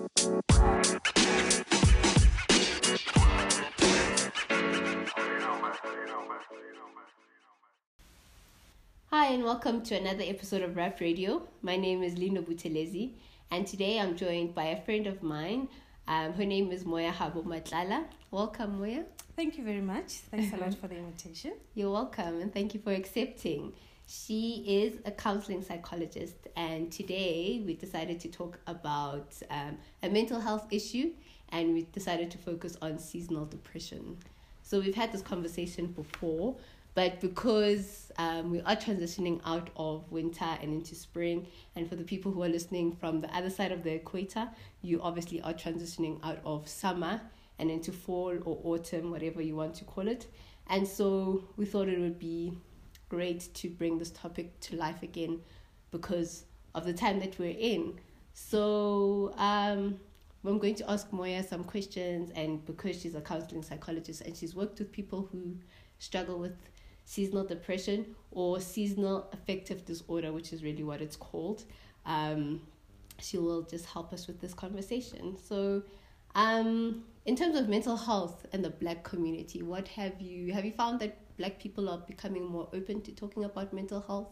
Hi and welcome to another episode of Rap Radio. My name is Lino Butelezi and today I'm joined by a friend of mine. Her name is Moya Habo Matlala. Welcome, Moya. Thank you very much. Thanks a lot for the invitation. You're welcome and thank you for accepting. She is a counseling psychologist and today we decided to talk about a mental health issue and we decided to focus on seasonal depression. So we've had this conversation before, but because we are transitioning out of winter and into spring, and for the people who are listening from the other side of the equator, you obviously are transitioning out of summer and into fall or autumn, whatever you want to call it. And so we thought it would be great to bring this topic to life again because of the time that we're in. So I'm going to ask Moya some questions, and because she's a counseling psychologist and she's worked with people who struggle with seasonal depression or seasonal affective disorder, which is really what it's called, she will just help us with this conversation. So in terms of mental health and the Black community, what have you found that Black people are becoming more open to talking about mental health?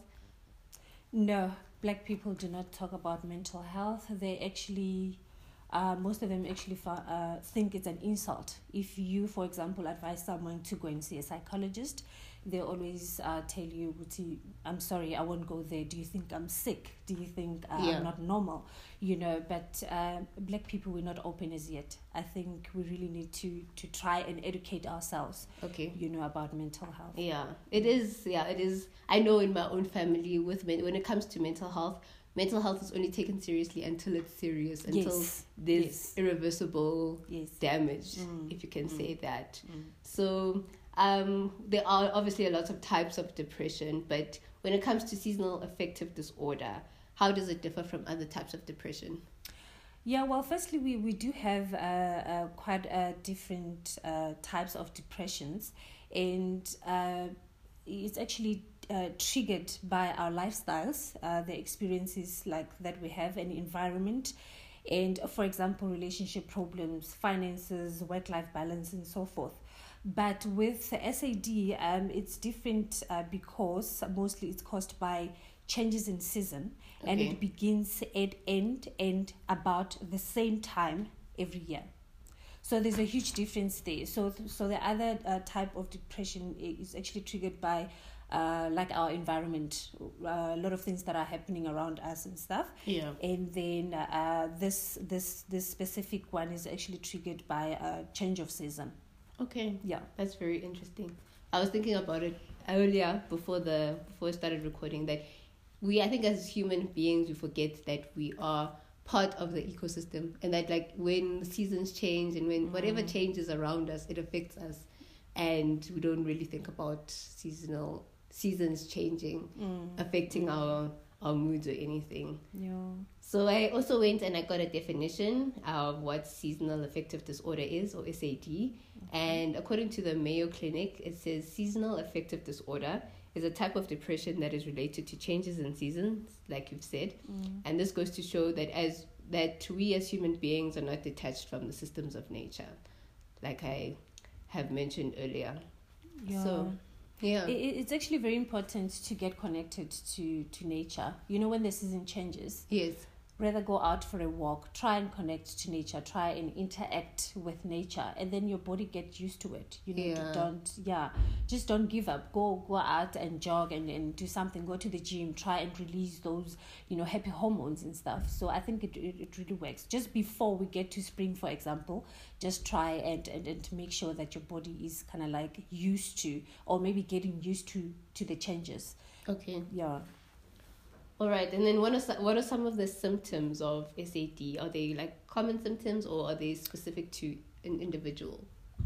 No, Black people do not talk about mental health. They actually, most of them actually think it's an insult. If you, for example, advise someone to go and see a psychologist, they always tell you, I'm sorry, I won't go there. Do you think I'm sick? Do you think I'm not normal? But Black people, we're not open as yet. I think we really need to try and educate ourselves, about mental health. Yeah, it is. I know in my own family, when it comes to mental health is only taken seriously until it's serious, until there's irreversible damage, if you can say that. So there are obviously a lot of types of depression, but when it comes to seasonal affective disorder, how does it differ from other types of depression? Yeah, well, firstly, we do have quite different types of depressions, and it's actually triggered by our lifestyles, the experiences like that we have, and environment, and for example, relationship problems, finances, work-life balance, and so forth. But with SAD, it's different because mostly it's caused by changes in season, and it begins at end and about the same time every year. So there's a huge difference there. So the other type of depression is actually triggered by like our environment, a lot of things that are happening around us and stuff. Yeah. And then this specific one is actually triggered by a change of season. Okay. Yeah, that's very interesting. I was thinking about it earlier before I started recording that I think as human beings we forget that we are part of the ecosystem, and that like when seasons change and when whatever changes around us, it affects us, and we don't really think about seasons changing affecting our moods or anything. Yeah. So I also went and I got a definition of what seasonal affective disorder is, or SAD. And according to the Mayo Clinic, it says seasonal affective disorder is a type of depression that is related to changes in seasons, like you've said. And this goes to show that we as human beings are not detached from the systems of nature, like I have mentioned earlier. Yeah. So, yeah. It's actually very important to get connected to nature. When the season changes. Yes. Rather go out for a walk, try and connect to nature, try and interact with nature, and then your body gets used to it. Just don't give up. Go out and jog and do something. Go to the gym, try and release those, happy hormones and stuff. So I think it really works. Just before we get to spring, for example, just try and make sure that your body is kind of like used to, or maybe getting used to the changes. Okay. Yeah. All right, and then what are some of the symptoms of SAD? Are they like common symptoms or are they specific to an individual?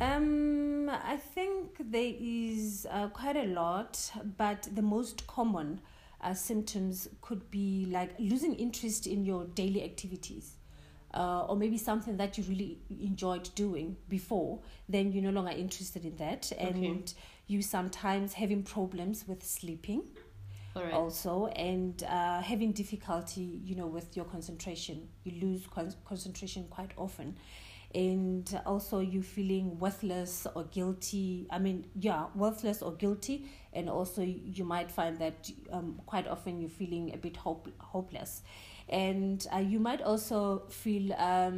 I think there is quite a lot, but the most common symptoms could be like losing interest in your daily activities. Or maybe something that you really enjoyed doing before, then you're no longer interested in that, and you sometimes having problems with sleeping. All right. also, and having difficulty, with your concentration. You lose concentration quite often. And also you feeling worthless or guilty. Worthless or guilty. And also you might find that quite often you're feeling a bit hopeless. And you might also feel,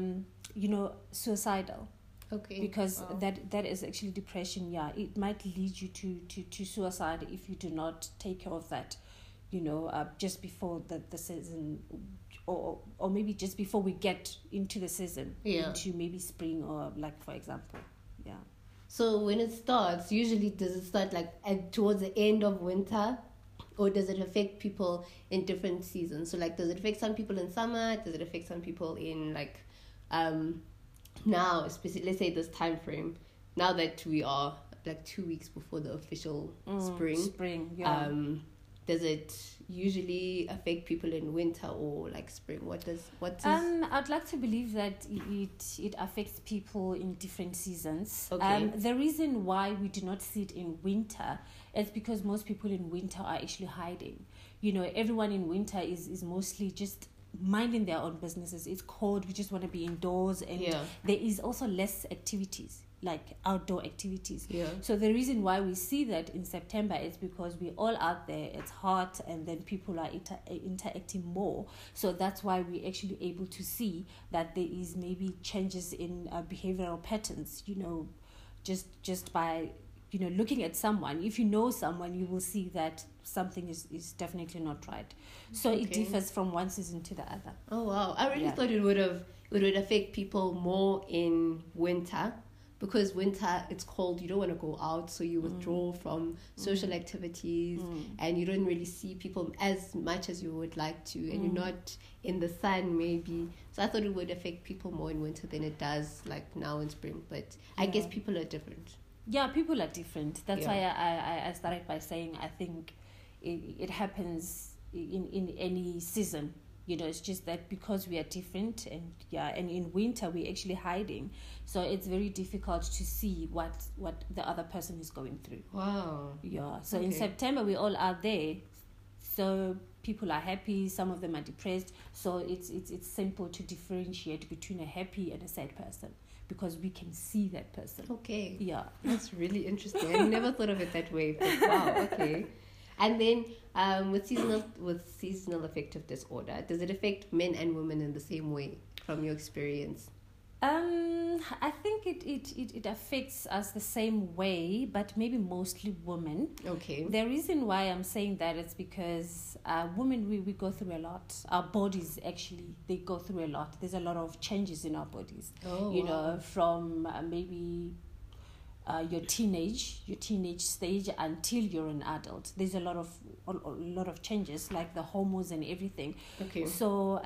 suicidal. Okay. Because that is actually depression. Yeah, it might lead you to suicide if you do not take care of that, just before the season, or maybe just before we get into the season, into maybe spring, or like, for example. Yeah. So when it starts, usually does it start like towards the end of winter, or does it affect people in different seasons? So like, does it affect some people in summer? Does it affect some people in like now, especially, let's say this time frame, now that we are like 2 weeks before the official spring, yeah. Does it usually affect people in winter or like spring? What is I'd like to believe that it affects people in different seasons. Okay. The reason why we do not see it in winter is because most people in winter are actually hiding. Everyone in winter is mostly just minding their own businesses. It's cold, we just want to be indoors, and there is also less activities, like outdoor activities. So the reason why we see that in September is because we're all out there, it's hot, and then people are interacting more. So that's why we're actually able to see that there is maybe changes in behavioral patterns, just by looking at someone. If you know someone, you will see that something is definitely not right. So it differs from one season to the other. Oh wow, I really thought it would affect people more in winter, because winter, it's cold, you don't want to go out, so you withdraw from social activities, and you don't really see people as much as you would like to, and you're not in the sun maybe. So I thought it would affect people more in winter than it does like now in spring, but I guess people are different. Yeah, people are different. That's why I started by saying I think it happens in any season. It's just that because we are different, and in winter we're actually hiding, so it's very difficult to see what the other person is going through. Wow. Yeah. So in September we all are there, so people are happy, some of them are depressed. So it's simple to differentiate between a happy and a sad person, because we can see that person. Okay. Yeah. That's really interesting. I never thought of it that way, but wow, okay. And then with seasonal affective disorder, does it affect men and women in the same way from your experience? I think it affects us the same way, but maybe mostly women. Okay. The reason why I'm saying that is because women, we go through a lot. Our bodies, actually, they go through a lot. There's a lot of changes in our bodies. From maybe your teenage stage until you're an adult. There's a lot of changes, like the hormones and everything. Okay. So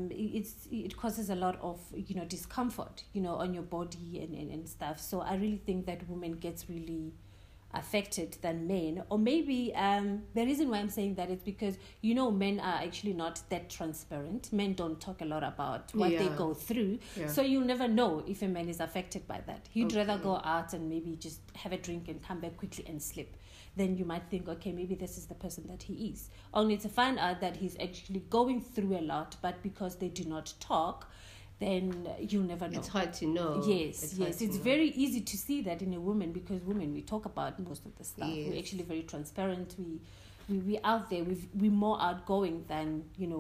it causes a lot of discomfort on your body and stuff. So I really think that women gets really affected than men. Or maybe the reason why I'm saying that is because men are actually not that transparent. Men don't talk a lot about what they go through, so you'll never know if a man is affected by that. He'd rather go out and maybe just have a drink and come back quickly and sleep. Then you might think, okay, maybe this is the person that he is, only to find out that he's actually going through a lot, but because they do not talk, then you'll never know. It's hard to know. Yes. It's very easy to see that in a woman, because women, we talk about most of the stuff. Yes. We're actually very transparent. We out there. We more outgoing than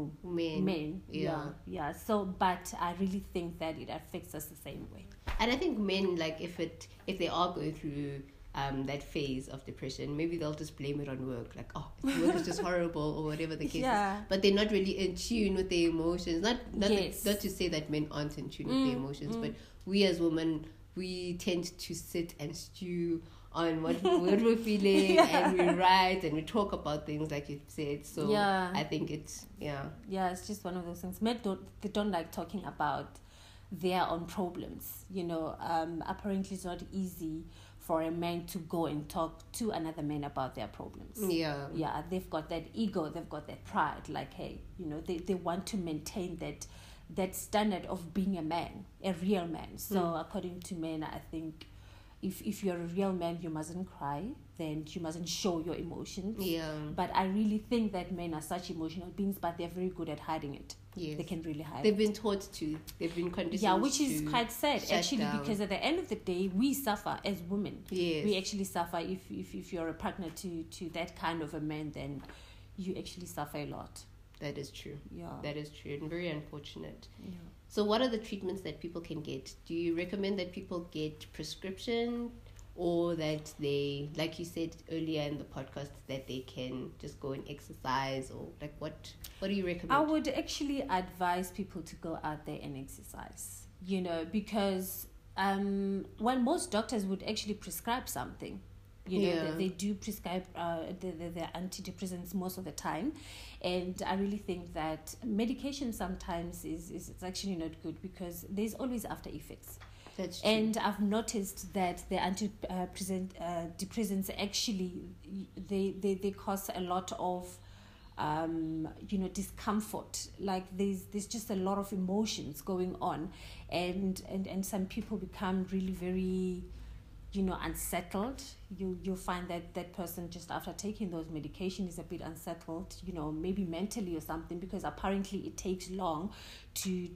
men. Yeah. So, but I really think that it affects us the same way. And I think men, like, if they are going through that phase of depression, maybe they'll just blame it on work, like, oh, work is just horrible, or whatever the case is. But they're not really in tune with their emotions. Not to say that men aren't in tune with their emotions, but we as women, we tend to sit and stew on what we're feeling, and we write and we talk about things, like you said. So I think it's it's just one of those things. Men don't like talking about their own problems. Apparently it's not easy for a man to go and talk to another man about their problems. Yeah, they've got that ego, they've got that pride, like, hey, they want to maintain that standard of being a man, a real man. So according to men, I think if you're a real man, you mustn't cry, then you mustn't show your emotions. Yeah. But I really think that men are such emotional beings, but they're very good at hiding it. Yes. They can really hide They've it. been taught to. They've been conditioned. Yeah, which is quite sad shut actually, down. because at the end of the day, we suffer as women. Yes. We actually suffer if you're a partner to that kind of a man, then you actually suffer a lot. That is true. Yeah. That is true and very unfortunate. Yeah. So what are the treatments that people can get? Do you recommend that people get prescription, or that they, like you said earlier in the podcast, that they can just go and exercise, or like what do you recommend? I would actually advise people to go out there and exercise, because when most doctors would actually prescribe something, they do prescribe the antidepressants most of the time. And I really think that medication sometimes is actually not good, because there's always after effects. That's true. And I've noticed that the antidepressants actually they cause a lot of discomfort. Like there's just a lot of emotions going on, and some people become really very unsettled. You'll find that person just after taking those medications is a bit unsettled, maybe mentally or something, because apparently it takes long to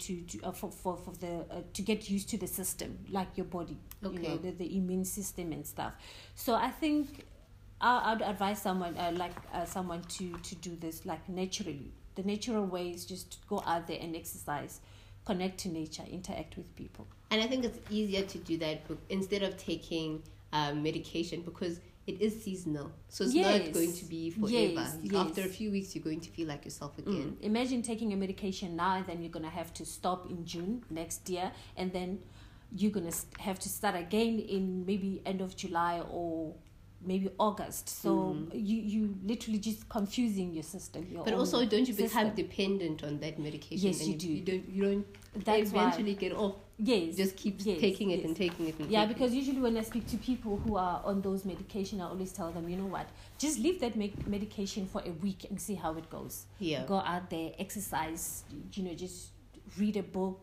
get used to the system, like your body, the immune system and stuff. So I think I'd advise someone someone to do this like naturally. The natural way is just go out there and exercise, connect to nature, interact with people. And I think it's easier to do that instead of taking medication, because it is seasonal. So it's not going to be forever. After a few weeks, you're going to feel like yourself again. Imagine taking a medication now, and then you're going to have to stop in June next year, and then you're going to have to start again in maybe end of July or maybe August. So you literally just confusing your system. But also, don't you become dependent on that medication? Yes, you do. You don't eventually get off. Yes. Just keep taking it and taking it. Because usually when I speak to people who are on those medication, I always tell them, you know what, just leave that medication for a week and see how it goes. Yeah. Go out there, exercise, just read a book,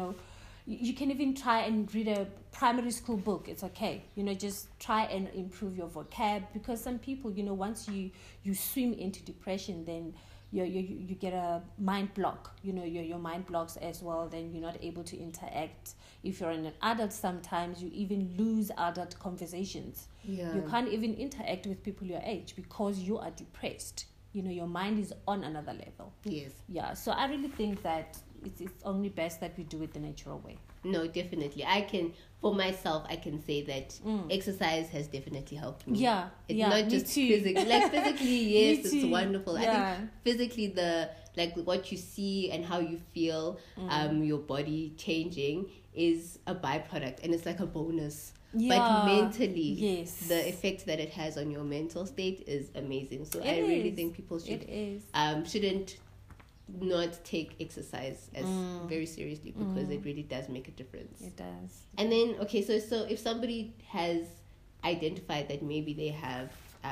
You can even try and read a primary school book. It's okay. Just try and improve your vocab, because some people, once you swim into depression, then you get a mind block. Your mind blocks as well. Then you're not able to interact. If you're an adult, sometimes you even lose adult conversations. Yeah. You can't even interact with people your age because you are depressed. Your mind is on another level. Yes. Yeah. So I really think that it's only best that we do it the natural way. No, definitely. For myself, I can say that exercise has definitely helped me. Yeah. It's not just physically. Like physically, yes, it's wonderful. Yeah. I think physically, what you see and how you feel, your body changing is a byproduct, and it's like a bonus. Yeah. But mentally, yes, the effect that it has on your mental state is amazing. So I really think people shouldn't not take exercise as very seriously, because it really does make a difference. It does. And then, okay, so if somebody has identified that maybe they have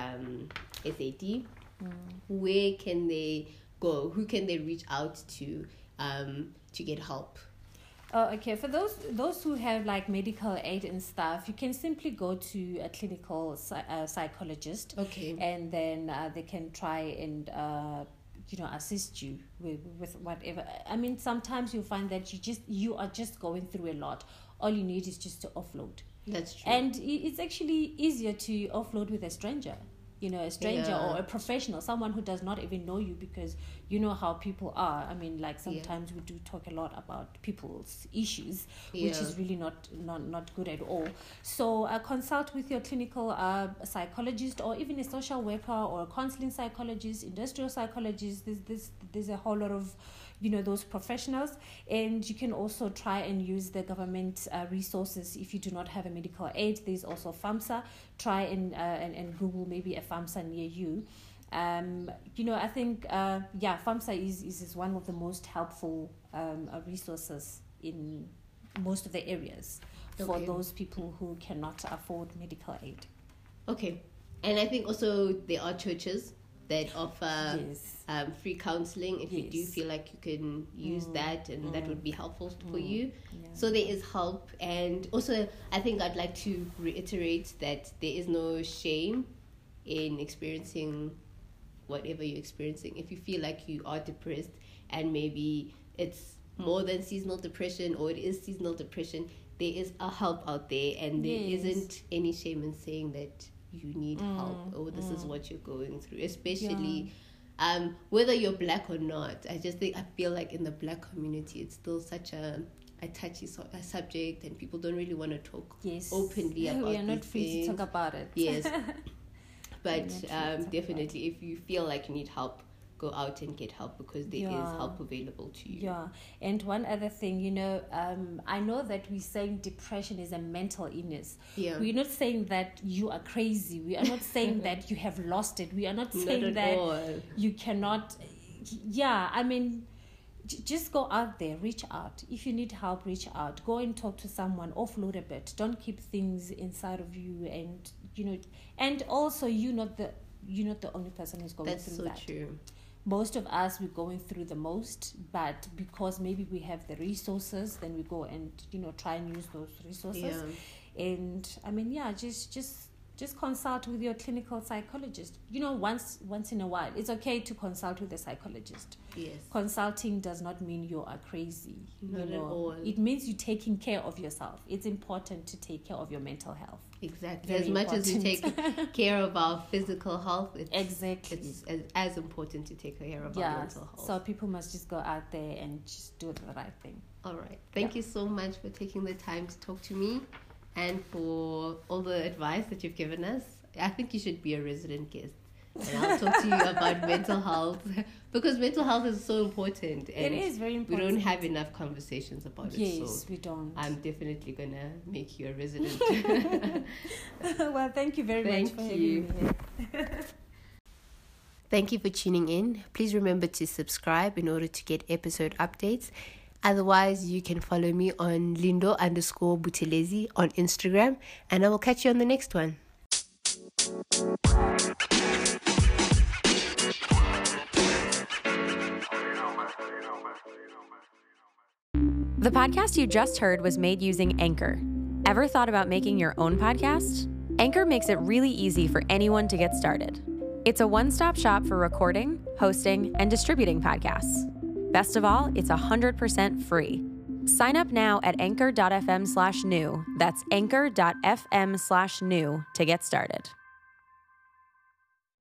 SAD, where can they go? Who can they reach out to get help? Oh, okay. For those who have like medical aid and stuff, you can simply go to a clinical psychologist. Okay. And then they can try and assist you with whatever. I mean, sometimes you'll find that you are just going through a lot. All you need is just to offload. That's true. And it's actually easier to offload with a stranger. A stranger or a professional, someone who does not even know you, because you know how people are. I mean, like sometimes we do talk a lot about people's issues, which is really not good at all. So consult with your clinical psychologist, or even a social worker or a counseling psychologist, industrial psychologist. There's a whole lot of those professionals. And you can also try and use the government resources if you do not have a medical aid. There's also FAMSA. Try and Google maybe a FAMSA near you. I think FAMSA is one of the most helpful resources in most of the areas for those people who cannot afford medical aid. Okay. And I think also there are churches that offer free counseling if you do feel like you can use that and that would be helpful for you. So there is help. And also I think I'd like to reiterate that there is no shame in experiencing whatever you're experiencing. If you feel like you are depressed and maybe it's more than seasonal depression or it is seasonal depression, there is a help out there, and there isn't any shame in saying that you need help or this is what you're going through, especially whether you're black or not. I feel like in the black community it's still such a touchy subject, and people don't really want to talk openly about it. We are not free to talk about it. Yes. But definitely if you feel like you need help, go out and get help, because there is help available to you. Yeah. And one other thing, I know that we're saying depression is a mental illness. Yeah. We're not saying that you are crazy. We are not saying that you have lost it. We are not saying that you cannot. Yeah, I mean, just go out there, reach out. If you need help, reach out. Go and talk to someone, offload a bit. Don't keep things inside of you, and and also you're not the only person who's going through that. That's so true. Most of us, we're going through the most, but because maybe we have the resources, then we go and try and use those resources. And I mean, just consult with your clinical psychologist. Once in a while, it's okay to consult with a psychologist. Yes. Consulting does not mean you are crazy. Not at all. It means you're taking care of yourself. It's important to take care of your mental health. Exactly. Very much as we take care of our physical health, it's as important to take care of our mental health. So people must just go out there and just do the right thing. All right. Thank you so much for taking the time to talk to me and for all the advice that you've given us. I think you should be a resident guest, and I'll talk to you about mental health, because mental health is so important. And it is very important. We don't have enough conversations about it. Yes, so we don't. I'm definitely going to make you a resident. Well, thank you very much for having me here. Thank you for tuning in. Please remember to subscribe in order to get episode updates. Otherwise, you can follow me on Lindo_Buthelezi on Instagram, and I will catch you on the next one. The podcast you just heard was made using Anchor. Ever thought about making your own podcast? Anchor makes it really easy for anyone to get started. It's a one-stop shop for recording, hosting, and distributing podcasts. Best of all, it's 100% free. Sign up now at anchor.fm/new. That's anchor.fm/new to get started.